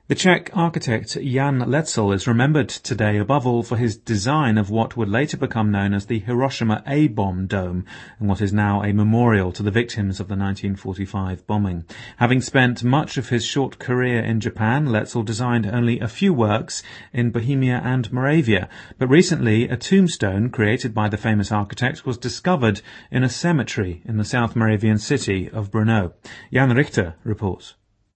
The Czech architect Jan Letzel is remembered today above all for his design of what would later become known as the Hiroshima A-bomb dome, and what is now a memorial to the victims of the 1945 bombing. Having spent much of his short career in Japan, Letzel designed only a few works in Bohemia and Moravia, but recently a tombstone created by the famous architect was discovered in a cemetery in the South Moravian city of Brno. Jan Richter reports.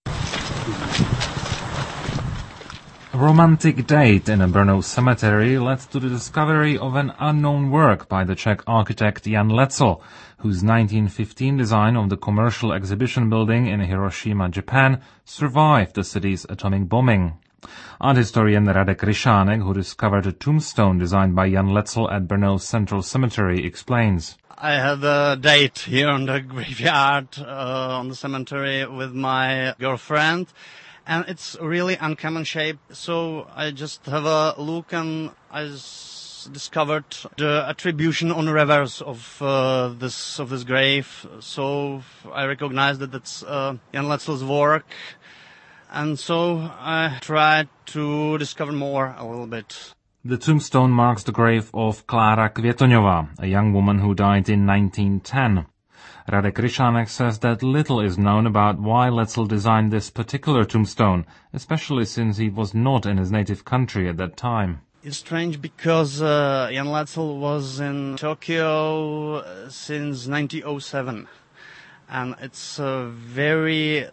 A romantic date in a Brno cemetery led to the discovery of an unknown work by the Czech architect Jan Letzel, whose 1915 design of the commercial exhibition building in Hiroshima, Japan, survived the city's atomic bombing. Art historian Radek Rysánek, who discovered a tombstone designed by Jan Letzel at Brno's Central Cemetery, explains. I had a date here on the graveyard, on the cemetery with my girlfriend. And it's really uncommon shape, so I just have a look and I discovered the attribution on the reverse of this grave. So I recognized that it's Jan Letzel's work, and so I tried to discover more a little bit. The tombstone marks the grave of Klára Květoňová, a young woman who died in 1910. Radek Rysánek says that little is known about why Letzel designed this particular tombstone, especially since he was not in his native country at that time. It's strange because Jan Letzel was in Tokyo since 1907, and it's very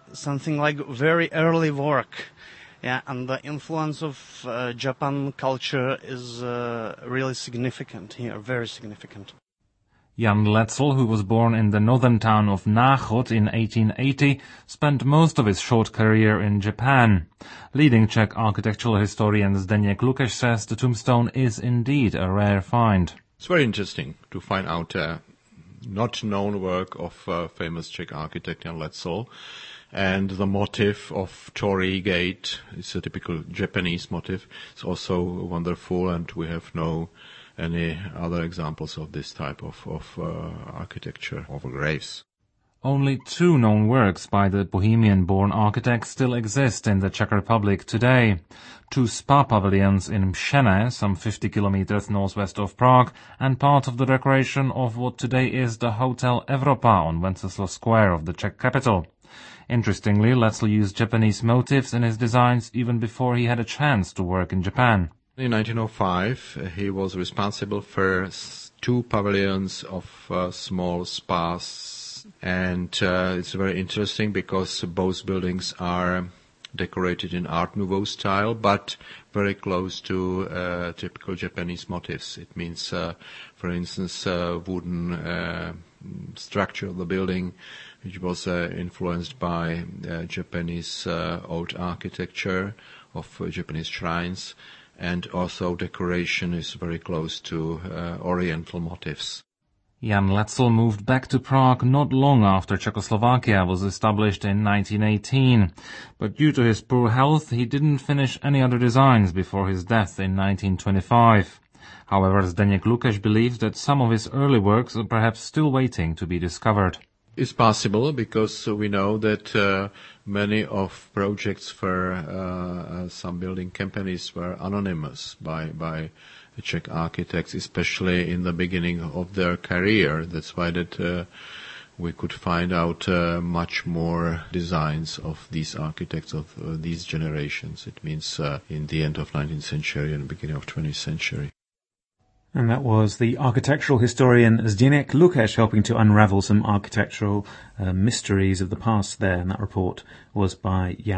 early work. Yeah, and the influence of Japan culture is really significant here, very significant. Jan Letzel, who was born in the northern town of Náchod in 1880, spent most of his short career in Japan. Leading Czech architectural historian Zdeněk Lukeš says the tombstone is indeed a rare find. It's very interesting to find out a not known work of famous Czech architect Jan Letzel. And the motif of Torii Gate is a typical Japanese motif. It's also wonderful, and we have no any other examples of this type of architecture of graves. Only two known works by the Bohemian-born architect still exist in the Czech Republic today. Two spa pavilions in Mšené, some 50 kilometers northwest of Prague, and part of the decoration of what today is the Hotel Evropa on Wenceslas Square of the Czech capital. Interestingly, Letzel used Japanese motifs in his designs even before he had a chance to work in Japan. In 1905, he was responsible for two pavilions of small spas, and it's very interesting because both buildings are decorated in Art Nouveau style, but very close to typical Japanese motifs. It means, for instance, wooden structure of the building, which was influenced by Japanese old architecture of Japanese shrines. And also decoration is very close to Oriental motifs. Jan Letzel moved back to Prague not long after Czechoslovakia was established in 1918, but due to his poor health he didn't finish any other designs before his death in 1925. However, Zdeněk Lukeš believes that some of his early works are perhaps still waiting to be discovered. It's possible because we know that many of projects for some building companies were anonymous by Czech architects, especially in the beginning of their career. That's why that we could find out much more designs of these architects of these generations. It means in the end of 19th century and beginning of 20th century. And that was the architectural historian Zdeněk Lukeš helping to unravel some architectural mysteries of the past there. And that report was by Jan